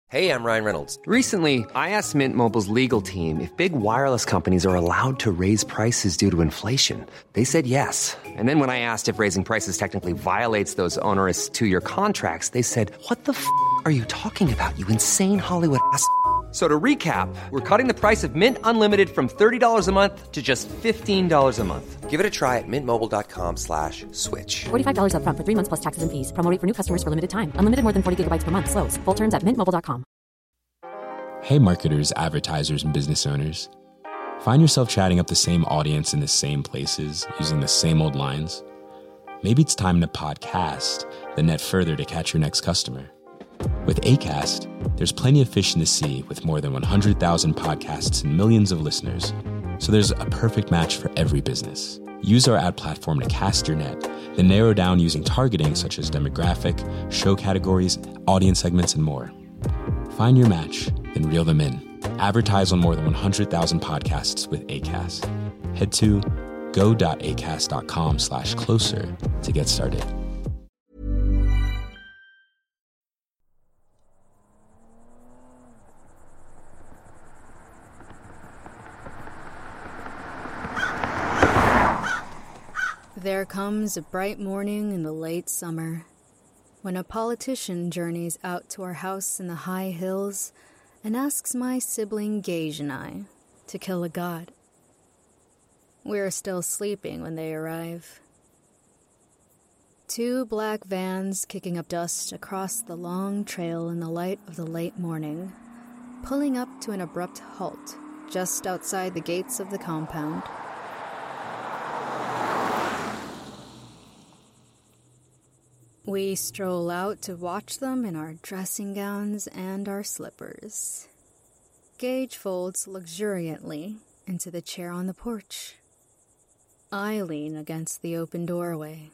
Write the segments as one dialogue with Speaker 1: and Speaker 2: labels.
Speaker 1: Hey, I'm Ryan Reynolds.
Speaker 2: Recently, I asked Mint Mobile's legal team if big wireless companies are allowed to raise prices due to inflation. They said yes. And then when I asked if raising prices technically violates those onerous two-year contracts, they said, "What the f*** are you talking about, you insane Hollywood ass?" So to recap, we're cutting the price of Mint Unlimited from $30 a month to just $15 a month.
Speaker 1: Give it a try at mintmobile.com/switch.
Speaker 3: $45 up front for 3 months plus taxes and fees. Promo rate for new customers for limited time. Unlimited more than 40 gigabytes per month. Slows full terms at mintmobile.com.
Speaker 4: Hey marketers, advertisers, and business owners. Find yourself chatting up the same audience in the same places, using the same old lines? Maybe it's time to podcast, then net further to catch your next customer. With Acast, there's plenty of fish in the sea with more than 100,000 podcasts and millions of listeners. So there's a perfect match for every business. Use our ad platform to cast your net, then narrow down using targeting such as demographic, show categories, audience segments, and more. Find your match, then reel them in. Advertise on more than 100,000 podcasts with Acast. Head to go.acast.com/closer to get started.
Speaker 5: There comes a bright morning in the late summer, when a politician journeys out to our house in the high hills and asks my sibling Gage and I to kill a god. We're still sleeping when they arrive. 2 black vans kicking up dust across the long trail in the light of the late morning, pulling up to an abrupt halt just outside the gates of the compound. We stroll out to watch them in our dressing gowns and our slippers. Gage folds luxuriantly into the chair on the porch. I lean against the open doorway.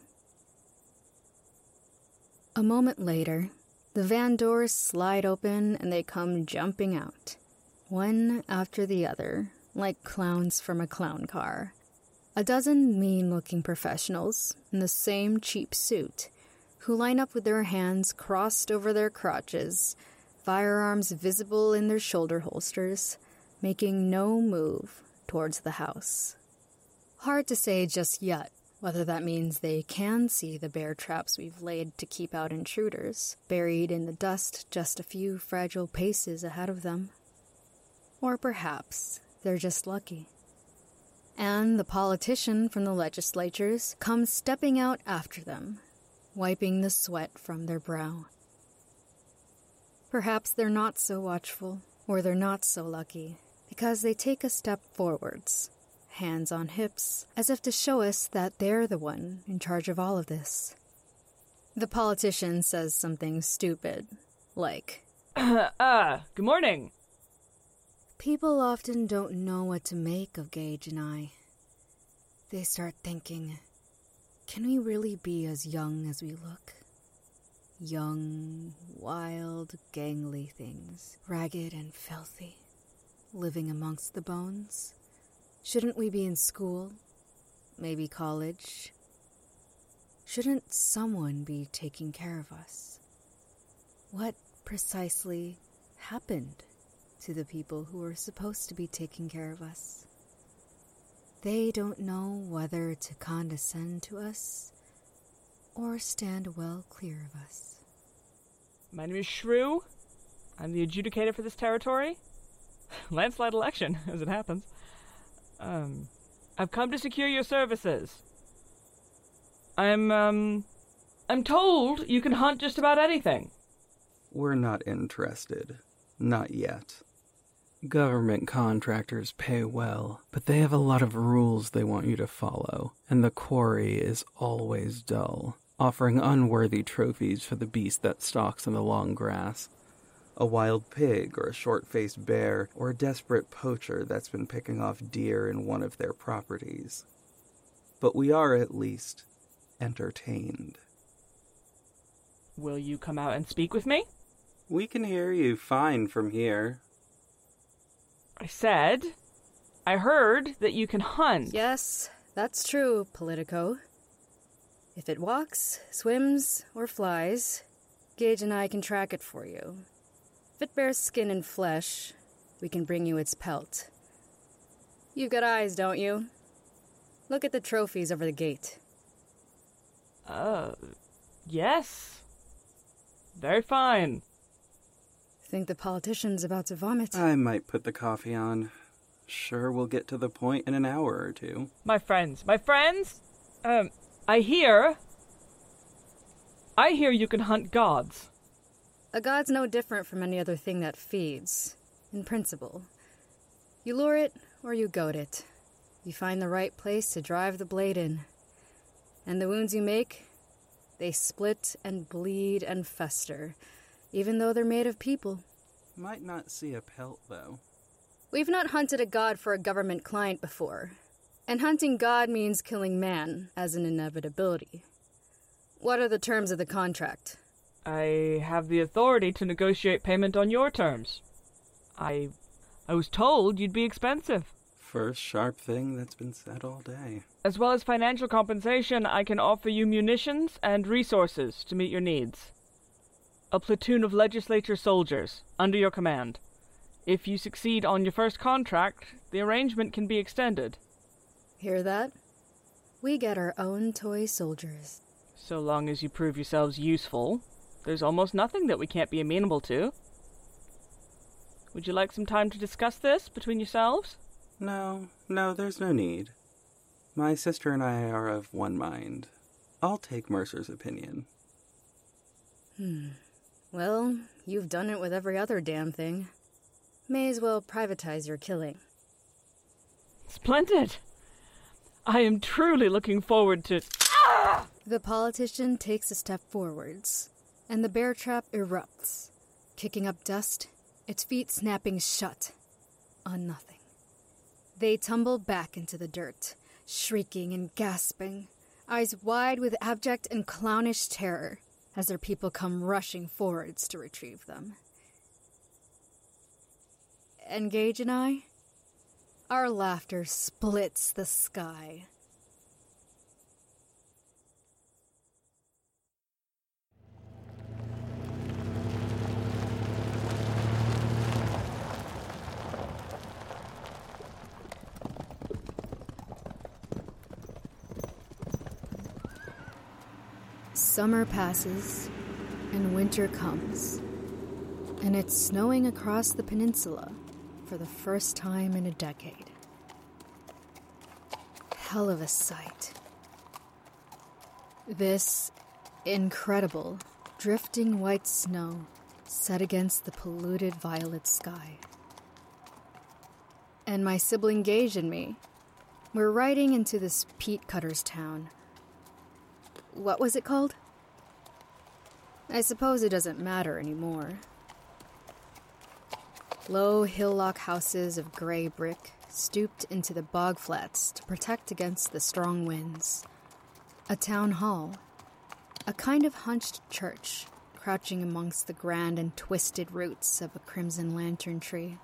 Speaker 5: A moment later, the van doors slide open and they come jumping out, one after the other, like clowns from a clown car. A dozen mean-looking professionals in the same cheap suit, who line up with their hands crossed over their crotches, firearms visible in their shoulder holsters, making no move towards the house. Hard to say just yet whether that means they can see the bear traps we've laid to keep out intruders, buried in the dust just a few fragile paces ahead of them. Or perhaps they're just lucky. And the politician from the legislatures comes stepping out after them, wiping the sweat from their brow. Perhaps they're not so watchful, or they're not so lucky, because they take a step forwards, hands on hips, as if to show us that they're the one in charge of all of this. The politician says something stupid, like,
Speaker 6: Good morning.
Speaker 5: People often don't know what to make of Gage and I. They start thinking, can we really be as young as we look? Young, wild, gangly things, ragged and filthy, living amongst the bones. Shouldn't we be in school? Maybe college? Shouldn't someone be taking care of us? What precisely happened to the people who were supposed to be taking care of us? They don't know whether to condescend to us or stand well clear of us.
Speaker 6: My name is Shrew. I'm the adjudicator for this territory. Landslide election, as it happens. I've come to secure your services. I'm told you can hunt just about anything.
Speaker 7: We're not interested. Not yet. Government contractors pay well, but they have a lot of rules they want you to follow, and the quarry is always dull, offering unworthy trophies for the beast that stalks in the long grass. A wild pig, or a short-faced bear, or a desperate poacher that's been picking off deer in one of their properties. But we are, at least, entertained.
Speaker 6: Will you come out and speak with me?
Speaker 7: We can hear you fine from here.
Speaker 6: I heard that you can hunt.
Speaker 5: Yes, that's true, Politico. If it walks, swims, or flies, Gage and I can track it for you. If it bears skin and flesh, we can bring you its pelt. You've got eyes, don't you? Look at the trophies over the gate.
Speaker 6: Yes. Very fine.
Speaker 5: Think the politician's about to vomit?
Speaker 7: I might put the coffee on. Sure, we'll get to the point in an hour or two.
Speaker 6: My friends, I hear you can hunt gods.
Speaker 5: A god's no different from any other thing that feeds, in principle. You lure it, or you goad it. You find the right place to drive the blade in. And the wounds you make, they split and bleed and fester, even though they're made of people.
Speaker 7: Might not see a pelt, though.
Speaker 5: We've not hunted a god for a government client before, and hunting god means killing man as an inevitability. What are the terms of the contract?
Speaker 6: I have the authority to negotiate payment on your terms. I was told you'd be expensive.
Speaker 7: First sharp thing that's been said all day.
Speaker 6: As well as financial compensation, I can offer you munitions and resources to meet your needs. A platoon of legislature soldiers, under your command. If you succeed on your first contract, the arrangement can be extended.
Speaker 5: Hear that? We get our own toy soldiers.
Speaker 6: So long as you prove yourselves useful, there's almost nothing that we can't be amenable to. Would you like some time to discuss this between yourselves?
Speaker 7: No, there's no need. My sister and I are of one mind. I'll take Mercer's opinion.
Speaker 5: Well, you've done it with every other damn thing. May as well privatize your killing.
Speaker 6: Splendid! I am truly looking forward to...
Speaker 5: The politician takes a step forwards, and the bear trap erupts, kicking up dust, its feet snapping shut on nothing. They tumble back into the dirt, shrieking and gasping, eyes wide with abject and clownish terror as their people come rushing forwards to retrieve them. And Gage and I, our laughter splits the sky. Summer passes, and winter comes, and it's snowing across the peninsula for the first time in a decade. Hell of a sight. This incredible, drifting white snow set against the polluted violet sky. And my sibling Gage and me, we're riding into this peat cutter's town. What was it called? I suppose it doesn't matter anymore. Low hillock houses of gray brick stooped into the bog flats to protect against the strong winds. A town hall. A kind of hunched church crouching amongst the grand and twisted roots of a crimson lantern tree.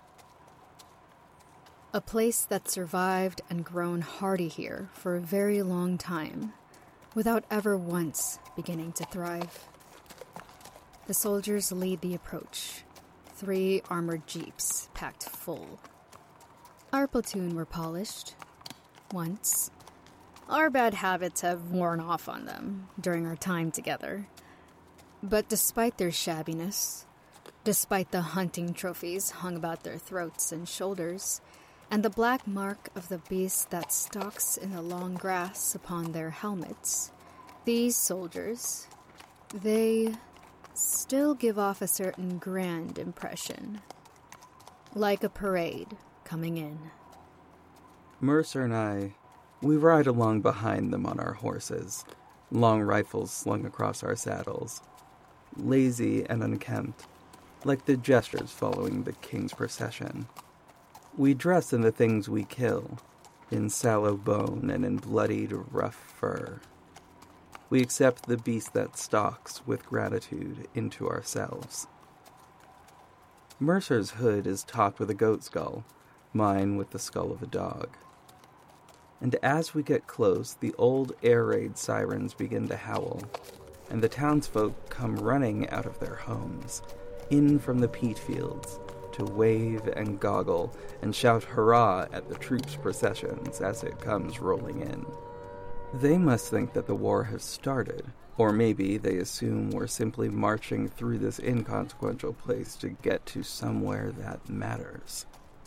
Speaker 5: A place that survived and grown hardy here for a very long time, without ever once beginning to thrive. The soldiers lead the approach, 3 armored jeeps packed full. Our platoon were polished. Once. Our bad habits have worn off on them during our time together. But despite their shabbiness, despite the hunting trophies hung about their throats and shoulders, and the black mark of the beast that stalks in the long grass upon their helmets, these soldiers, they still give off a certain grand impression. Like a parade coming in.
Speaker 7: Mercer and I, we ride along behind them on our horses, long rifles slung across our saddles, lazy and unkempt, like the jesters following the king's procession. We dress in the things we kill, in sallow bone and in bloodied, rough fur. We accept the beast that stalks with gratitude into ourselves. Mercer's hood is topped with a goat skull, mine with the skull of a dog. And as we get close, the old air raid sirens begin to howl, and the townsfolk come running out of their homes, in from the peat fields to wave and goggle and shout hurrah at the troops' processions as it comes rolling in. They must think that the war has started, or maybe they assume we're simply marching through this inconsequential place to get to somewhere that matters.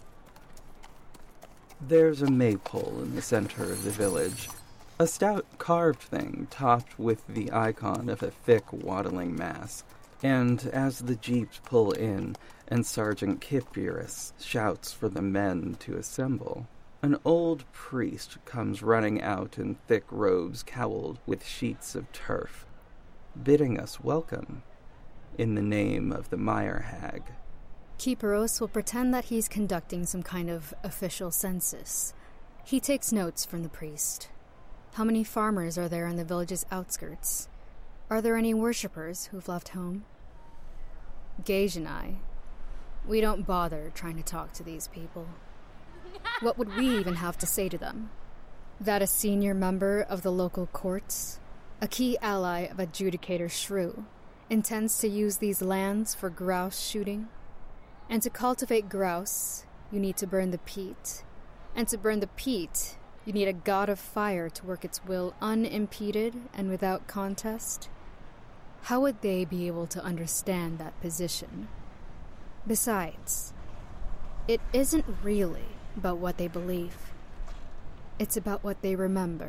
Speaker 7: There's a maypole in the center of the village, a stout carved thing topped with the icon of a thick waddling mass, and as the jeeps pull in and Sergeant Kipirus shouts for the men to assemble, an old priest comes running out in thick robes cowled with sheets of turf, bidding us welcome in the name of the Meyer Hag.
Speaker 5: Kipirus will pretend that he's conducting some kind of official census. He takes notes from the priest. How many farmers are there in the village's outskirts? Are there any worshippers who've left home? Gage and I, we don't bother trying to talk to these people. What would we even have to say to them? That a senior member of the local courts, a key ally of Adjudicator Shrew, intends to use these lands for grouse shooting? And to cultivate grouse, you need to burn the peat. And to burn the peat, you need a god of fire to work its will unimpeded and without contest. How would they be able to understand that position? Besides, it isn't really about what they believe. It's about what they remember.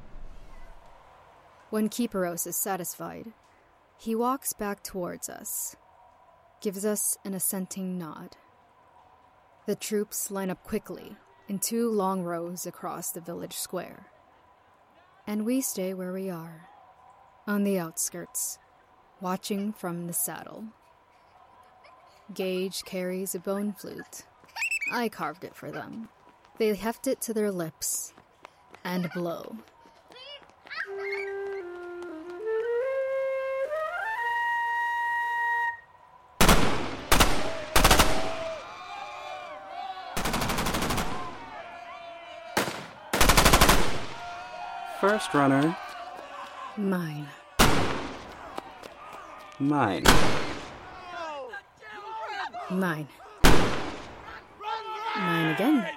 Speaker 5: When Kipirus is satisfied, he walks back towards us, gives us an assenting nod. The troops line up quickly in 2 long rows across the village square. And we stay where we are, on the outskirts, watching from the saddle. Gage carries a bone flute. I carved it for them. They heft it to their lips and blow.
Speaker 7: First runner.
Speaker 5: Mine.
Speaker 7: Mine.
Speaker 5: Mine. Mine again.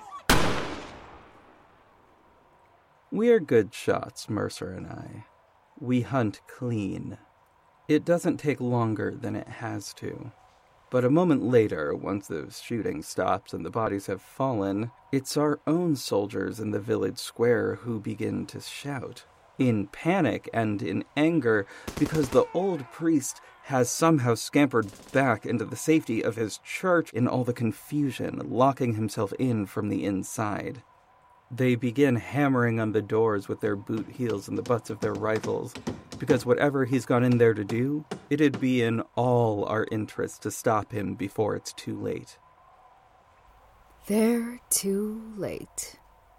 Speaker 7: We're good shots, Mercer and I. We hunt clean. It doesn't take longer than it has to. But a moment later, once the shooting stops and the bodies have fallen, it's our own soldiers in the village square who begin to shout, in panic and in anger, because the old priest has somehow scampered back into the safety of his church in all the confusion, locking himself in from the inside. They begin hammering on the doors with their boot heels and the butts of their rifles, because whatever he's gone in there to do, it'd be in all our interest to stop him before it's too late.
Speaker 5: They're too late.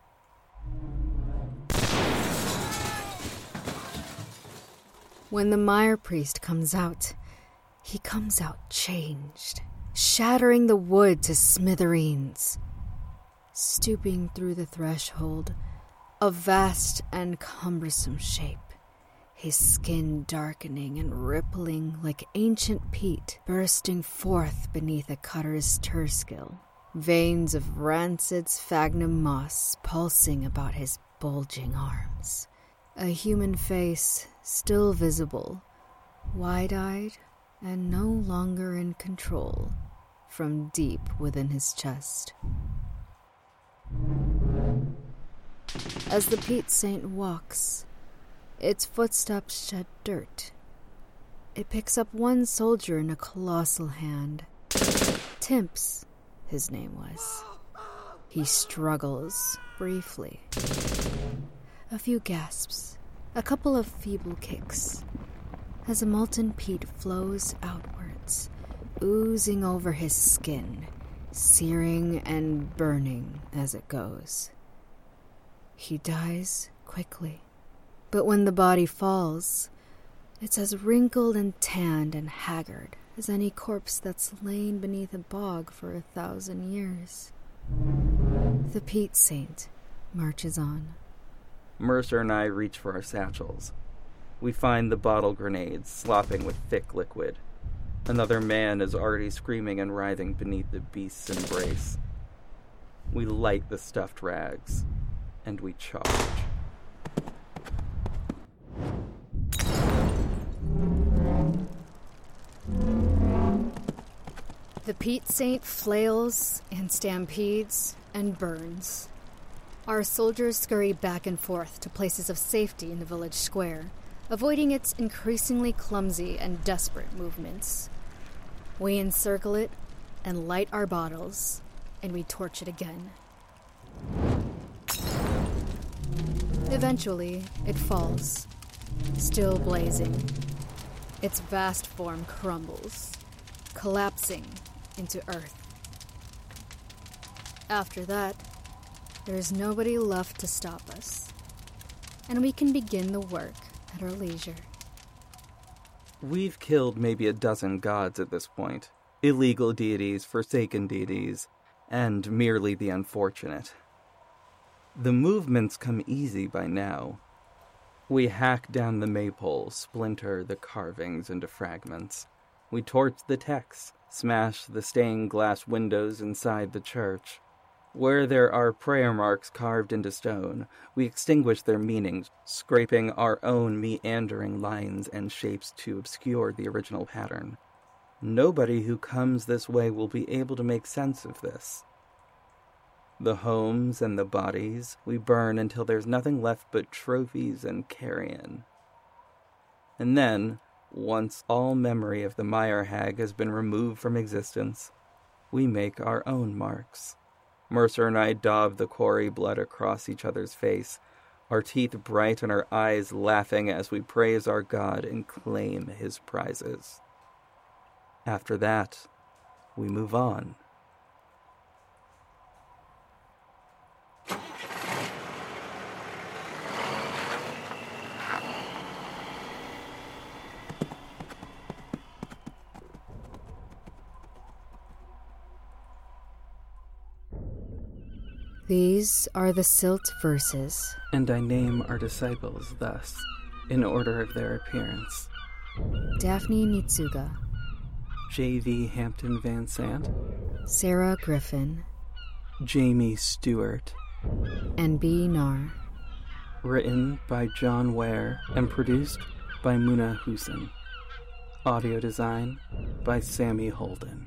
Speaker 5: When the Meyer priest comes out, he comes out changed, shattering the wood to smithereens. Stooping through the threshold, a vast and cumbersome shape, his skin darkening and rippling like ancient peat bursting forth beneath a cutter's terskill, veins of rancid sphagnum moss pulsing about his bulging arms. A human face still visible, wide-eyed and no longer in control, from deep within his chest. As the peat saint walks, its footsteps shed dirt. It picks up one soldier in a colossal hand. Timps, his name was. He struggles briefly. A few gasps, a couple of feeble kicks, as the molten peat flows outwards, oozing over his skin, searing and burning as it goes. He dies quickly, but when the body falls, it's as wrinkled and tanned and haggard as any corpse that's lain beneath a bog for 1,000 years. The peat saint marches on.
Speaker 7: Mercer and I reach for our satchels. We find the bottle grenades slopping with thick liquid. Another man is already screaming and writhing beneath the beast's embrace. We light the stuffed rags, and we charge.
Speaker 5: The Pete Saint flails and stampedes and burns. Our soldiers scurry back and forth to places of safety in the village square, avoiding its increasingly clumsy and desperate movements. We encircle it and light our bottles, and we torch it again. Eventually, it falls, still blazing. Its vast form crumbles, collapsing into earth. After that, there is nobody left to stop us, and we can begin the work at our leisure.
Speaker 7: We've killed maybe a dozen gods at this point. Illegal deities, forsaken deities, and merely the unfortunate. The movements come easy by now. We hack down the maypole, splinter the carvings into fragments. We torch the texts, smash the stained glass windows inside the church. Where there are prayer marks carved into stone, we extinguish their meanings, scraping our own meandering lines and shapes to obscure the original pattern. Nobody who comes this way will be able to make sense of this. The homes and the bodies we burn until there's nothing left but trophies and carrion. And then, once all memory of the Meyer hag has been removed from existence, we make our own marks. Mercer and I daub the quarry blood across each other's face, our teeth bright and our eyes laughing as we praise our God and claim his prizes. After that, we move on.
Speaker 5: These are the Silt verses.
Speaker 7: And I name our disciples thus, in order of their appearance.
Speaker 5: Daphne Nitsuga,
Speaker 7: J.V. Hampton Van Sant,
Speaker 5: Sarah Griffin,
Speaker 7: Jamie Stewart,
Speaker 5: and B. Nar.
Speaker 7: Written by John Ware and produced by Muna Hussein. Audio design by Sammy Holden.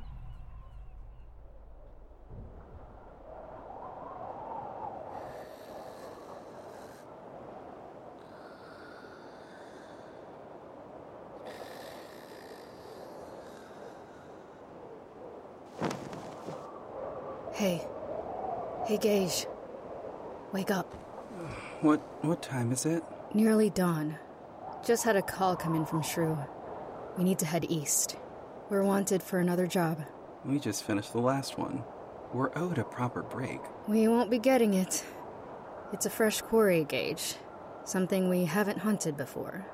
Speaker 5: Hey, Gage. Wake up.
Speaker 7: What time is it?
Speaker 5: Nearly dawn. Just had a call come in from Shrew. We need to head east. We're wanted for another job.
Speaker 7: We just finished the last one. We're owed a proper break.
Speaker 5: We won't be getting it. It's a fresh quarry, Gage. Something we haven't hunted before.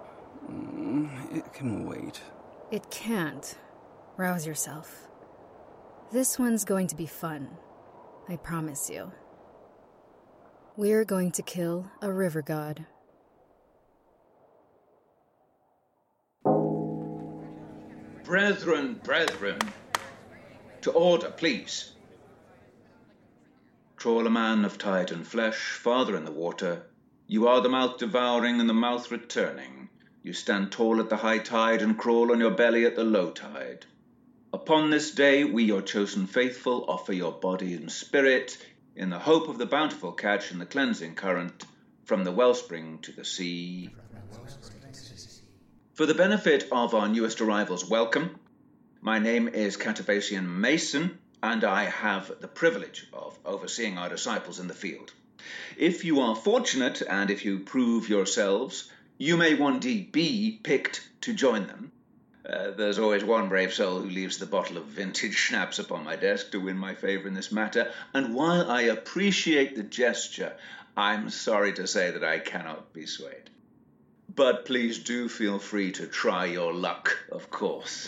Speaker 7: It can wait.
Speaker 5: It can't. Rouse yourself. This one's going to be fun. I promise you. We're going to kill a river god.
Speaker 8: Brethren, to order, please. Trawler man of tide and flesh, father in the water, you are the mouth devouring and the mouth returning. You stand tall at the high tide and crawl on your belly at the low tide. Upon this day, we, your chosen faithful, offer your body and spirit in the hope of the bountiful catch and the cleansing current from the wellspring to the sea. For the benefit of our newest arrivals, welcome. My name is Catavasian Mason, and I have the privilege of overseeing our disciples in the field. If you are fortunate, and if you prove yourselves, you may one day be picked to join them. There's always one brave soul who leaves the bottle of vintage schnapps upon my desk to win my favor in this matter, and while I appreciate the gesture, I'm sorry to say that I cannot be swayed. But please do feel free to try your luck, of course.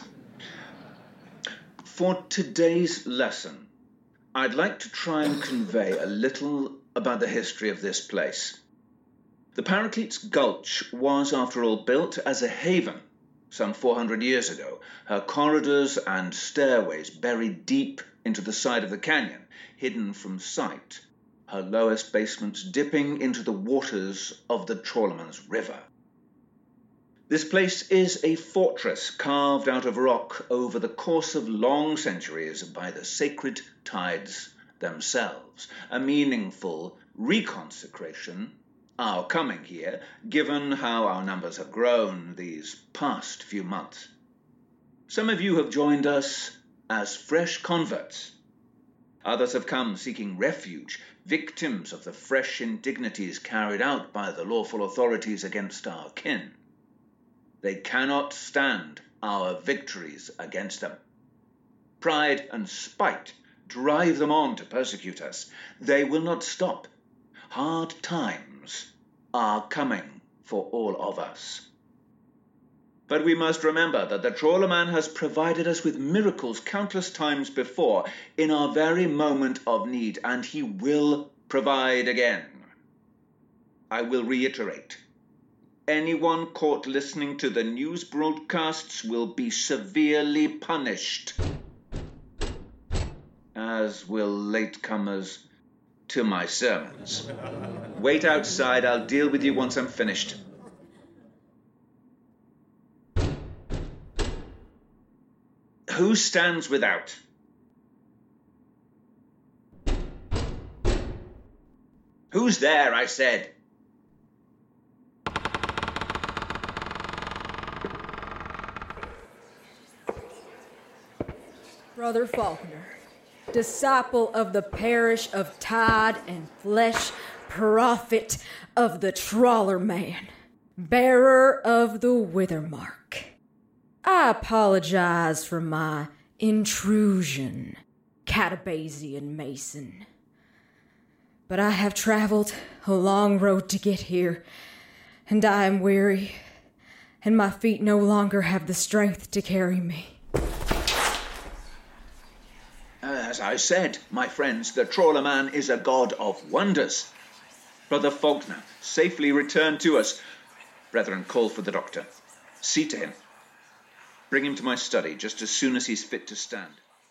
Speaker 8: For today's lesson, I'd like to try and convey a little about the history of this place. The Paraclete's Gulch was, after all, built as a haven some 400 years ago, her corridors and stairways buried deep into the side of the canyon, hidden from sight, her lowest basements dipping into the waters of the Trollman's River. This place is a fortress carved out of rock over the course of long centuries by the sacred tides themselves, a meaningful reconsecration, our coming here, given how our numbers have grown these past few months. Some of you have joined us as fresh converts. Others have come seeking refuge, victims of the fresh indignities carried out by the lawful authorities against our kin. They cannot stand our victories against them. Pride and spite drive them on to persecute us. They will not stop. Hard times are coming for all of us. But we must remember that the Trawlerman has provided us with miracles countless times before in our very moment of need, and he will provide again. I will reiterate. Anyone caught listening to the news broadcasts will be severely punished, as will latecomers to my sermons. Wait outside. I'll deal with you once I'm finished. Who stands without? Who's there, I said?
Speaker 9: Brother Faulkner, disciple of the parish of Tide and Flesh, prophet of the Trawlerman, bearer of the Withermark. I apologize for my intrusion, Catabazian Mason. But I have traveled a long road to get here, and I am weary, and my feet no longer have the strength to carry me.
Speaker 8: As I said, my friends, the Trawlerman is a god of wonders. Brother Faulkner, safely return to us. Brethren, call for the doctor. See to him. Bring him to my study just as soon as he's fit to stand.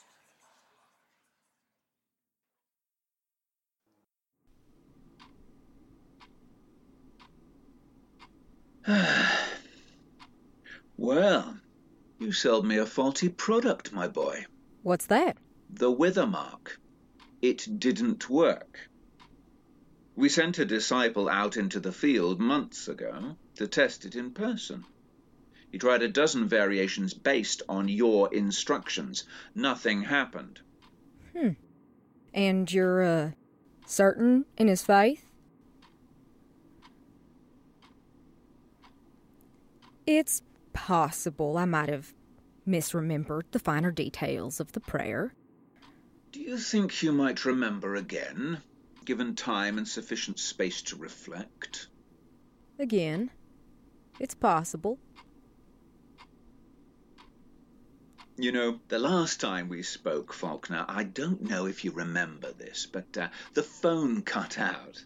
Speaker 8: Well, you sold me a faulty product, my boy.
Speaker 9: What's that?
Speaker 8: The Withermark. It didn't work. We sent a disciple out into the field months ago to test it in person. He tried a dozen variations based on your instructions. Nothing happened.
Speaker 9: And you're, certain in his faith? It's possible I might have misremembered the finer details of the prayer.
Speaker 8: Do you think you might remember again, given time and sufficient space to reflect?
Speaker 9: Again, it's possible.
Speaker 8: You know, the last time we spoke, Faulkner, I don't know if you remember this, but the phone cut out.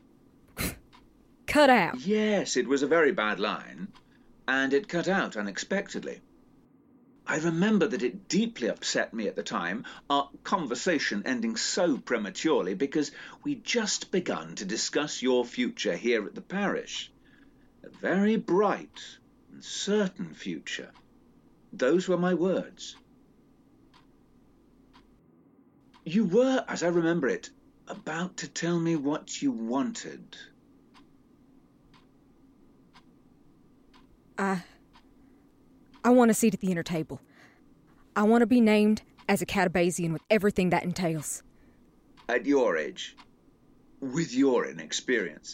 Speaker 9: Cut out?
Speaker 8: Yes, it was a very bad line, and it cut out unexpectedly. I remember that it deeply upset me at the time, our conversation ending so prematurely, because we'd just begun to discuss your future here at the parish. A very bright and certain future. Those were my words. You were, as I remember it, about to tell me what you wanted.
Speaker 9: I want a seat at the inner table. I want to be named as a Catabazian with everything that entails.
Speaker 8: At your age, with your inexperience,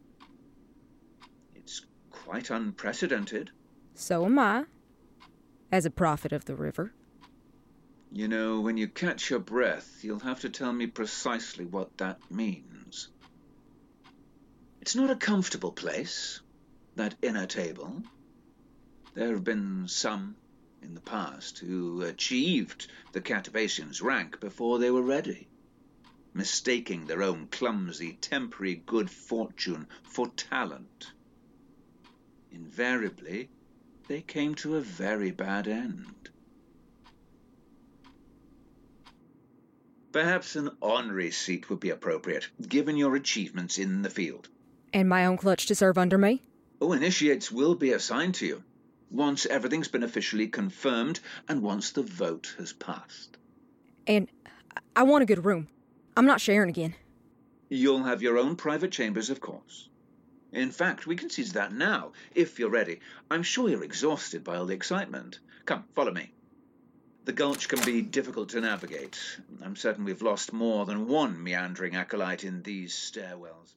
Speaker 8: it's quite unprecedented.
Speaker 9: So am I, as a prophet of the river.
Speaker 8: You know, when you catch your breath, you'll have to tell me precisely what that means. It's not a comfortable place, that inner table. There have been some in the past who achieved the Catabazian's rank before they were ready, mistaking their own clumsy, temporary good fortune for talent. Invariably, they came to a very bad end. Perhaps an honorary seat would be appropriate, given your achievements in the field.
Speaker 9: And my own clutch to serve under me?
Speaker 8: Oh, initiates will be assigned to you, once everything's been officially confirmed and once the vote has passed.
Speaker 9: And I want a good room. I'm not sharing again.
Speaker 8: You'll have your own private chambers, of course. In fact, we can seize that now, if you're ready. I'm sure you're exhausted by all the excitement. Come, follow me. The gulch can be difficult to navigate. I'm certain we've lost more than one meandering acolyte in these stairwells.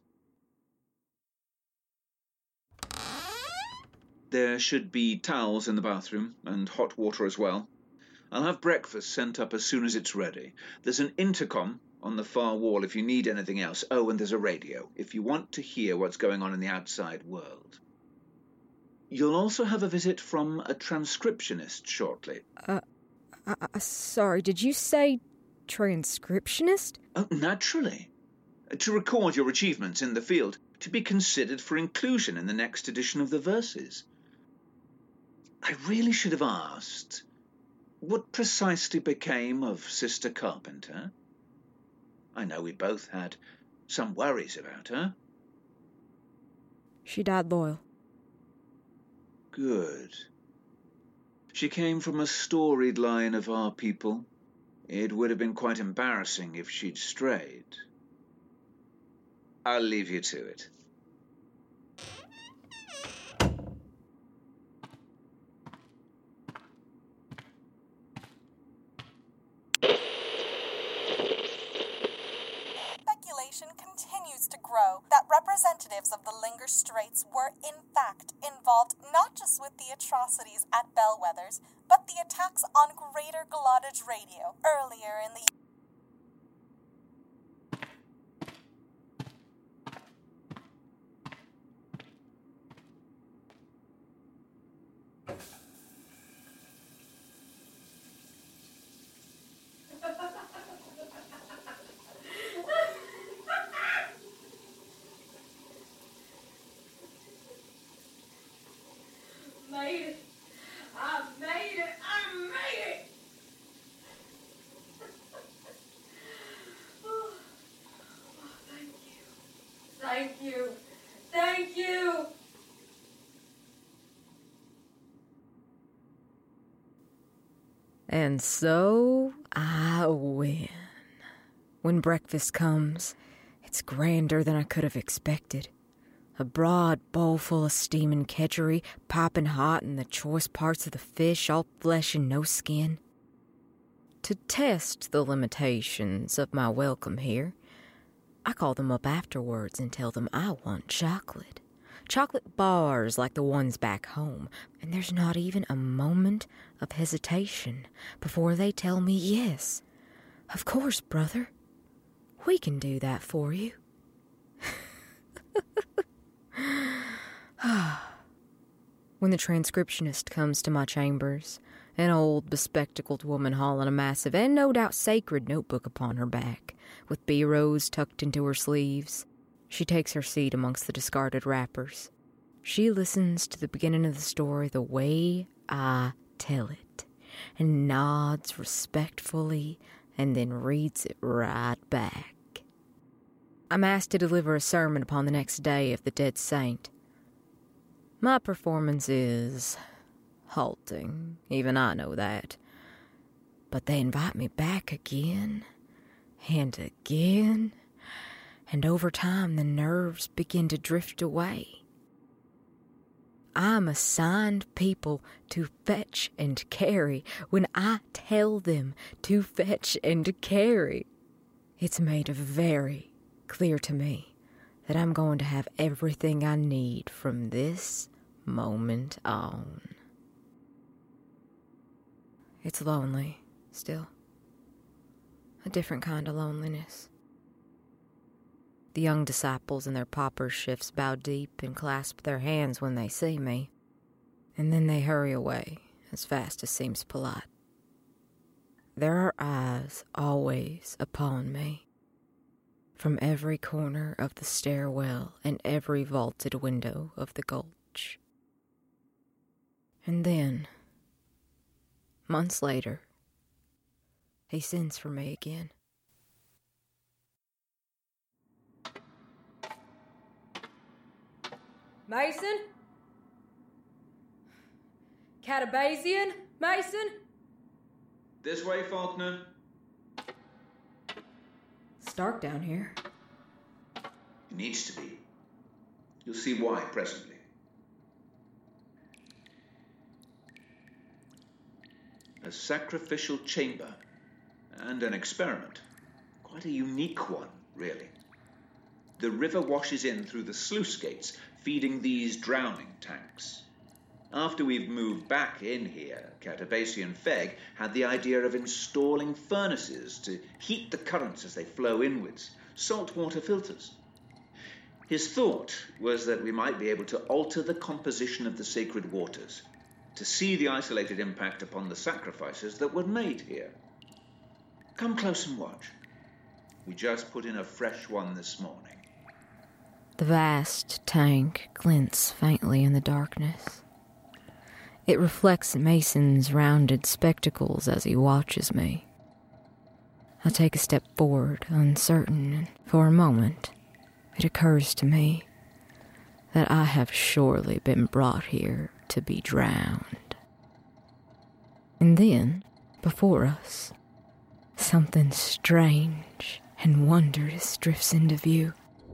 Speaker 8: There should be towels in the bathroom, and hot water as well. I'll have breakfast sent up as soon as it's ready. There's an intercom on the far wall if you need anything else. Oh, and there's a radio, if you want to hear what's going on in the outside world. You'll also have a visit from a transcriptionist shortly.
Speaker 9: Sorry, did you say transcriptionist?
Speaker 8: Oh, naturally. To record your achievements in the field, to be considered for inclusion in the next edition of the Verses. I really should have asked, what precisely became of Sister Carpenter? I know we both had some worries about her.
Speaker 9: She died loyal.
Speaker 8: Good. She came from a storied line of our people. It would have been quite embarrassing if she'd strayed. I'll leave you to it.
Speaker 10: Speculation continues to grow that representatives of the Linger Straits were, in fact, involved not just with the atrocities at Bellwethers, but the attacks on Greater Glottage Radio earlier in the year.
Speaker 9: Thank you. And so I win. When breakfast comes, it's grander than I could have expected. A broad bowl full of steaming kedgeree, piping hot, and the choice parts of the fish, all flesh and no skin. To test the limitations of my welcome here, I call them up afterwards and tell them I want chocolate. Chocolate bars like the ones back home, and there's not even a moment of hesitation before they tell me yes. Of course, brother. We can do that for you. When the transcriptionist comes to my chambers, an old, bespectacled woman hauling a massive and no doubt sacred notebook upon her back, with bureaus tucked into her sleeves, she takes her seat amongst the discarded wrappers. She listens to the beginning of the story the way I tell it, and nods respectfully, and then reads it right back. I'm asked to deliver a sermon upon the next day of the dead saint. My performance is halting, even I know that. But they invite me back again, and again, and over time the nerves begin to drift away. I'm assigned people to fetch and carry when I tell them to fetch and carry. It's made very clear to me that I'm going to have everything I need from this moment on. It's lonely, still. A different kind of loneliness. The young disciples in their pauper shifts bow deep and clasp their hands when they see me, and then they hurry away as fast as seems polite. There are eyes always upon me, from every corner of the stairwell and every vaulted window of the gulch. And then, months later, he sends for me again. Mason? Catabazian? Mason?
Speaker 8: This way, Faulkner.
Speaker 9: It's dark down here.
Speaker 8: It needs to be. You'll see why presently. A sacrificial chamber and an experiment. Quite a unique one, really. The river washes in through the sluice gates, feeding these drowning tanks. After we've moved back in here, Catabazian Feg had the idea of installing furnaces to heat the currents as they flow inwards, saltwater filters. His thought was that we might be able to alter the composition of the sacred waters, to see the isolated impact upon the sacrifices that were made here. Come close and watch. We just put in a fresh one this morning.
Speaker 9: The vast tank glints faintly in the darkness. It reflects Mason's rounded spectacles as he watches me. I take a step forward, uncertain, and for a moment, it occurs to me that I have surely been brought here to be drowned. And then, before us, something strange and wondrous drifts into view.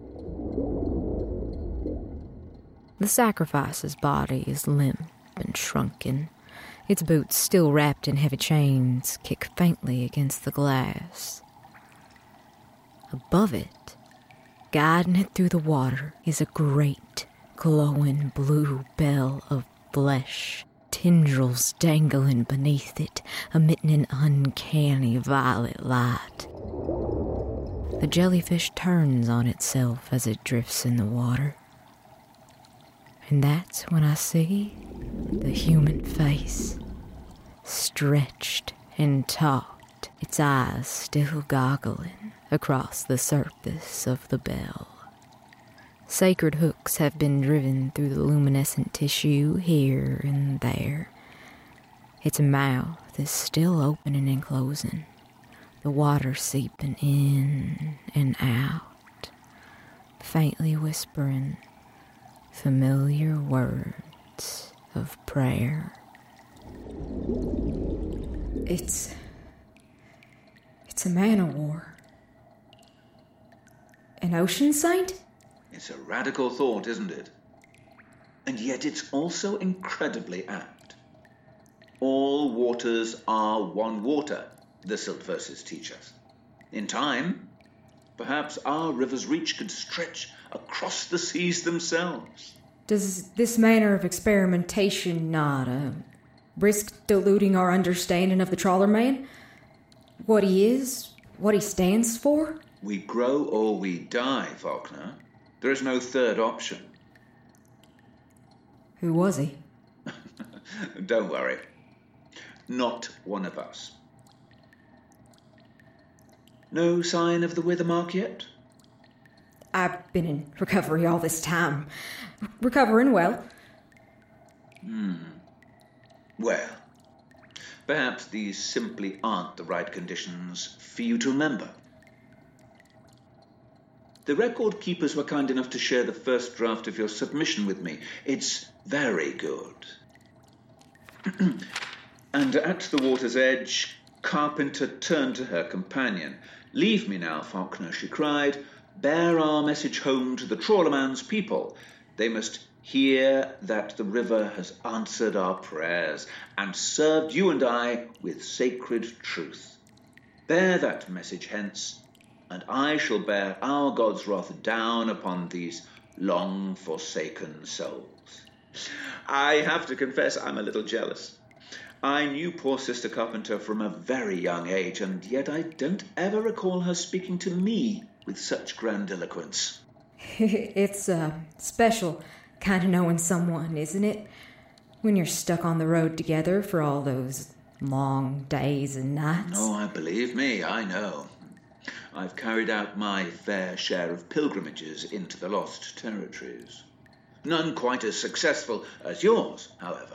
Speaker 9: The sacrifice's body is limp and shrunken. Its boots, still wrapped in heavy chains, kick faintly against the glass. Above it, guiding it through the water, is a great, glowing blue bell of flesh, tendrils dangling beneath it, emitting an uncanny violet light. The jellyfish turns on itself as it drifts in the water. And that's when I see the human face, stretched and taut, its eyes still goggling across the surface of the bell. Sacred hooks have been driven through the luminescent tissue here and there. Its mouth is still opening and closing, the water seeping in and out, faintly whispering familiar words of prayer. It's a man-o-war. An ocean saint?
Speaker 8: It's a radical thought, isn't it? And yet it's also incredibly apt. All waters are one water, the Silt verses teach us. In time, perhaps our river's reach could stretch across the seas themselves.
Speaker 9: Does this manner of experimentation not risk diluting our understanding of the trawler man? What he is? What he stands for?
Speaker 8: We grow or we die, Faulkner. There is no third option.
Speaker 9: Who was he?
Speaker 8: Don't worry. Not one of us. No sign of the wither mark yet?
Speaker 9: I've been in recovery all this time. Recovering well.
Speaker 8: Well, perhaps these simply aren't the right conditions for you to remember. The record keepers were kind enough to share the first draft of your submission with me. It's very good. And at the water's edge, Carpenter turned to her companion. "Leave me now, Faulkner," she cried. "Bear our message home to the trawlerman's people. They must hear that the river has answered our prayers and served you and I with sacred truth. Bear that message hence, and I shall bear our God's wrath down upon these long-forsaken souls." I have to confess I'm a little jealous. I knew poor Sister Carpenter from a very young age, and yet I don't ever recall her speaking to me with such grandiloquence.
Speaker 9: It's special kind of knowing someone, isn't it? When you're stuck on the road together for all those long days and nights.
Speaker 8: Oh, believe me, I know. I've carried out my fair share of pilgrimages into the Lost Territories. None quite as successful as yours, however.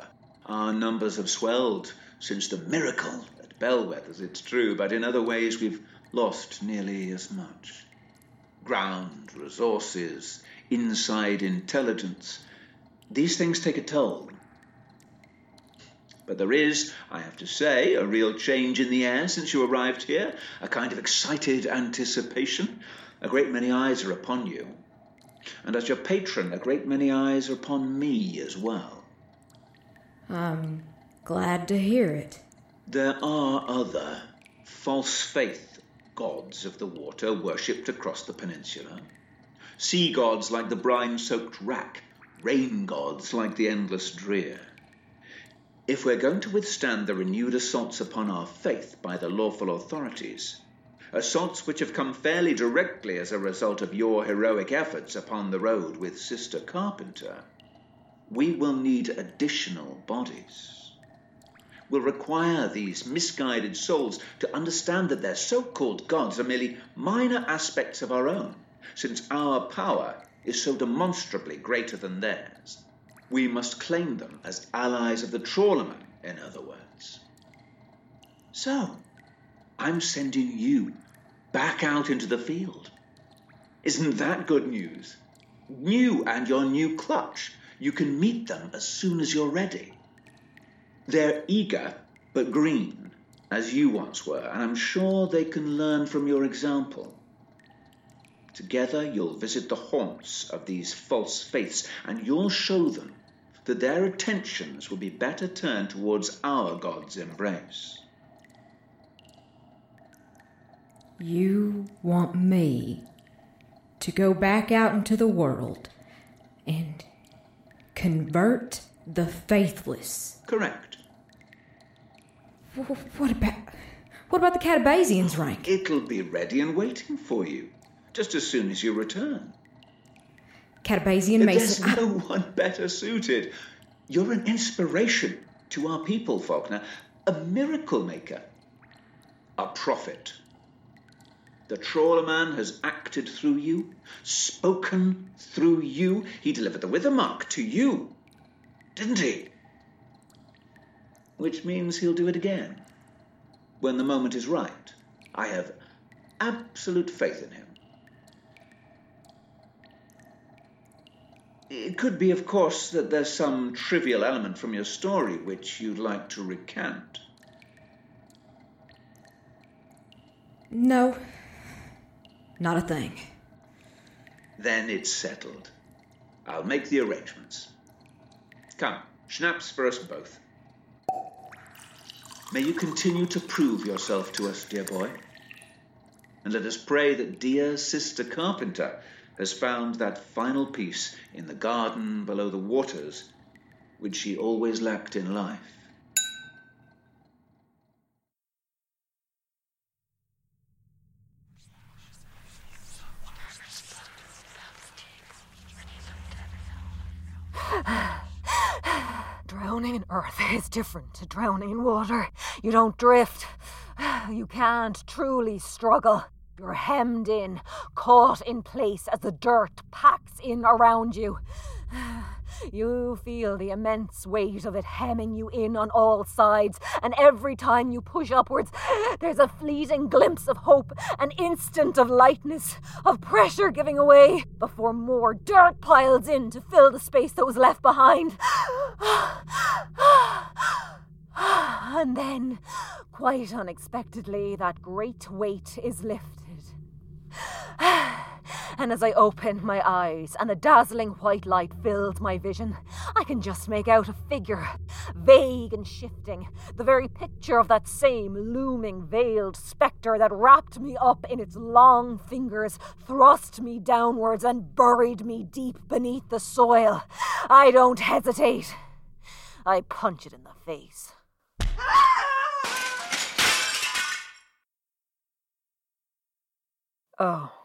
Speaker 8: Our numbers have swelled since the miracle at Bellwethers, it's true, but in other ways we've lost nearly as much. Ground, resources, inside intelligence, these things take a toll. But there is, I have to say, a real change in the air since you arrived here, a kind of excited anticipation. A great many eyes are upon you. And as your patron, a great many eyes are upon me as well.
Speaker 9: I'm glad to hear it.
Speaker 8: There are other false faith gods of the water worshipped across the peninsula. Sea gods like the brine-soaked wrack, rain gods like the endless drear. If we're going to withstand the renewed assaults upon our faith by the lawful authorities, assaults which have come fairly directly as a result of your heroic efforts upon the road with Sister Carpenter, we will need additional bodies. We'll require these misguided souls to understand that their so-called gods are merely minor aspects of our own, since our power is so demonstrably greater than theirs. We must claim them as allies of the trawlermen, in other words. So, I'm sending you back out into the field. Isn't that good news? You and your new clutch. You can meet them as soon as you're ready. They're eager, but green, as you once were, and I'm sure they can learn from your example. Together you'll visit the haunts of these false faiths, and you'll show them that their attentions will be better turned towards our God's embrace.
Speaker 9: You want me to go back out into the world and convert the faithless?
Speaker 8: Correct.
Speaker 9: What about the Catabazians' rank?
Speaker 8: It'll be ready and waiting for you, just as soon as you return.
Speaker 9: Catabazian Mason.
Speaker 8: There's no one better suited. You're an inspiration to our people, Faulkner. A miracle maker. A prophet. The trawlerman has acted through you, spoken through you. He delivered the Wither Mark to you, didn't he? Which means he'll do it again, when the moment is right. I have absolute faith in him. It could be, of course, that there's some trivial element from your story which you'd like to recant.
Speaker 9: No, not a thing.
Speaker 8: Then it's settled. I'll make the arrangements. Come, schnapps for us both. May you continue to prove yourself to us, dear boy. And let us pray that dear Sister Carpenter has found that final peace in the garden below the waters which she always lacked in life.
Speaker 11: Drowning in earth is different to drowning in water. You don't drift. You can't truly struggle. You're hemmed in, caught in place as the dirt packs in around you. You feel the immense weight of it hemming you in on all sides, and every time you push upwards, there's a fleeting glimpse of hope, an instant of lightness, of pressure giving away, before more dirt piles in to fill the space that was left behind. And then, quite unexpectedly, that great weight is lifted. And as I opened my eyes and the dazzling white light filled my vision, I can just make out a figure, vague and shifting, the very picture of that same looming veiled spectre that wrapped me up in its long fingers, thrust me downwards and buried me deep beneath the soil. I don't hesitate. I punch it in the face. Oh.